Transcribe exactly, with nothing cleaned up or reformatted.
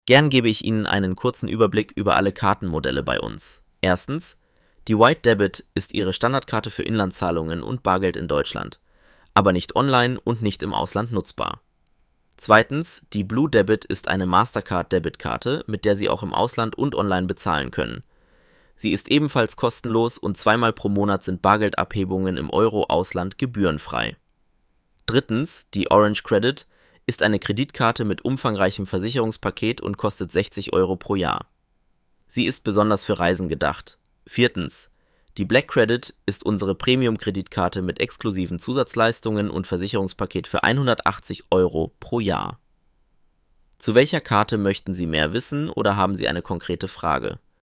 Gern gebe ich Ihnen einen kurzen Überblick über alle Kartenmodelle bei uns. Erstens, die White Debit ist Ihre Standardkarte für Inlandszahlungen und Bargeld in Deutschland, aber nicht online und nicht im Ausland nutzbar. Zweitens, die Blue Debit ist eine Mastercard-Debitkarte, mit der Sie auch im Ausland und online bezahlen können. Sie ist ebenfalls kostenlos und zweimal pro Monat sind Bargeldabhebungen im Euro-Ausland gebührenfrei. Drittens, die Orange Credit ist eine Kreditkarte mit umfangreichem Versicherungspaket und kostet sechzig Euro pro Jahr. Sie ist besonders für Reisen gedacht. Viertens, die Black Credit ist unsere Premium-Kreditkarte mit exklusiven Zusatzleistungen und Versicherungspaket für hundertachtzig Euro pro Jahr. Zu welcher Karte möchten Sie mehr wissen oder haben Sie eine konkrete Frage?